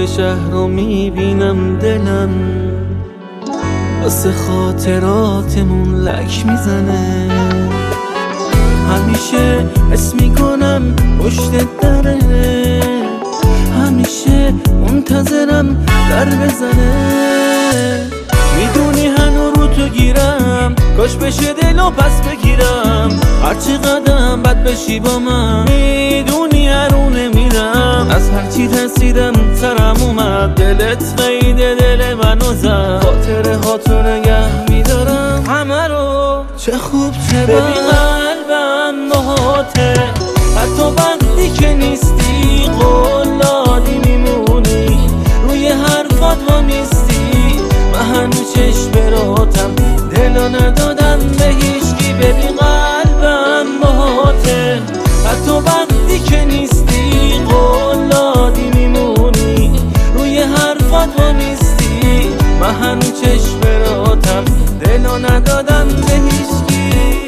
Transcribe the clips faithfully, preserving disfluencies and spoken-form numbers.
شهر رو میبینم دلم واسه خاطراتمون لک میزنه. همیشه حس میکنم پشت دره، همیشه منتظرم در بزنه. میدونی هنو رو تو گیرم، کاش بشه دلو پس بگیرم. هرچی قدم بد بشی با من، میدونی هرونه میرم. از هرچی ترسیدم سرم اومد، دلت قیده دل منو زد. خاطره هاتو نگه میدارم همه رو، چه خوب چه بد. ببین قلبم باهاته، حتی وقتی که نیستی قول دادی میمونی. روی حرفات وامیستی، من هنوز چشم براتم دلو ندادم به هیچکی. ببین قلبم باهاته، حتی وقتی که نیستی قول دادی میمونی. روی حرفات وامیستی، من هنوز چشم براتم دلو ندادم به هیچکی.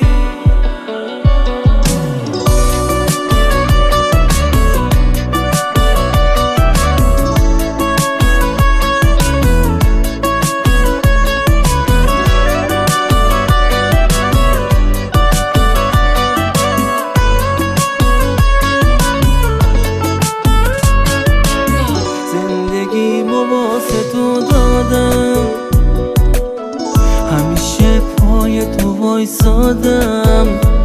واسه تو دادم، همیشه پای تو وایسادم.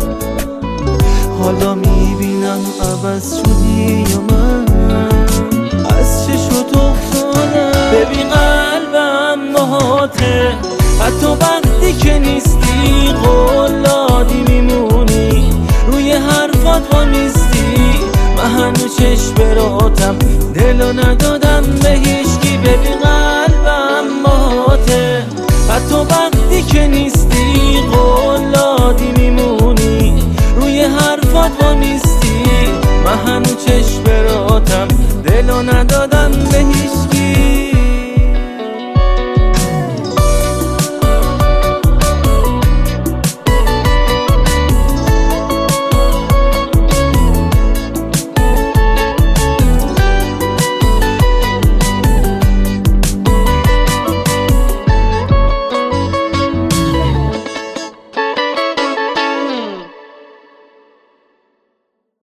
حالا میبینم عوض شدی یا من از چشمت افتادم. ببین قلبم باهاته، حتی وقتی که نیستی قول دادی میمونی. روی حرفات وامیستی، من هنوز چشم براتم دلو ندادم به هیچکی. ببین قلبم باهاته، حتی وقتی که نیستی قول دادی میمونی. روی حرفات وامیستی، من هنوز چشم براتم دلو ندادم به هیچکی.